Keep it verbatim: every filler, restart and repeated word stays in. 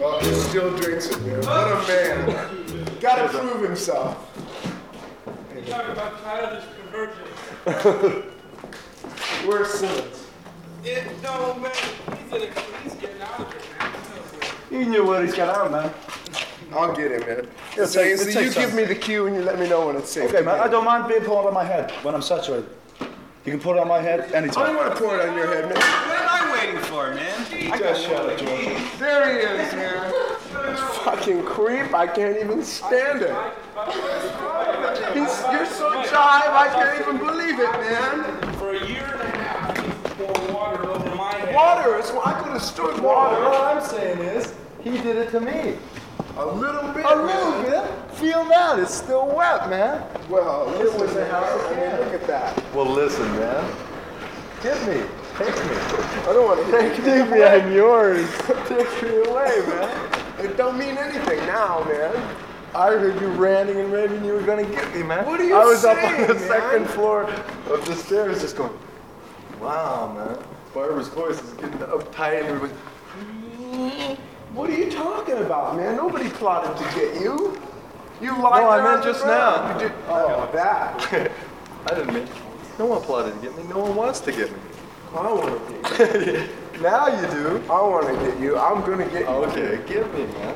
Oh, he still drinks it, man. What a man. Gotta prove himself. You talk about childish conversion. Where's Simmons? It, no, man. He's, in a, he's getting out of it, man. You knew what he's got out, man. I'll get him, man. It'll So, take- so it'll you take give some. me the cue and you let me know when it's safe. Okay, to man, get I it. don't mind being poured on my head when I'm saturated. You can put it on my head I don't anytime. want to pour it on your head, man. What am I waiting for, man? I got shut up, George. There he is, man. Fucking creep. I can't even stand it. He's, you're so jive, I can't even believe it, man. For a year and a half, he used to pour water over my head. Water is, I could have stood water. All I'm saying is, he did it to me. A little bit, A little man. bit. Feel that, it's still wet, man. Well, It was listen, a house man. I mean, look at that. Well, listen, man. Get me. Take me. I don't want to take Take me, I'm yours. Take me away, man. It don't mean anything now, man. I heard you ranting and raving you were gonna get me, man. What are you I was up saying, on the man? second floor of the stairs just going, wow, man. Barbara's voice is getting uptight and everybody, What are you talking about, man? Nobody plotted to get you. You lied No, I there meant on the just ground. now. You did, oh, that. I didn't mean, no one plotted to get me, no one wants to get me. I want to get you. Now you do. I want to get you. I'm going to get you. Okay, get me, man.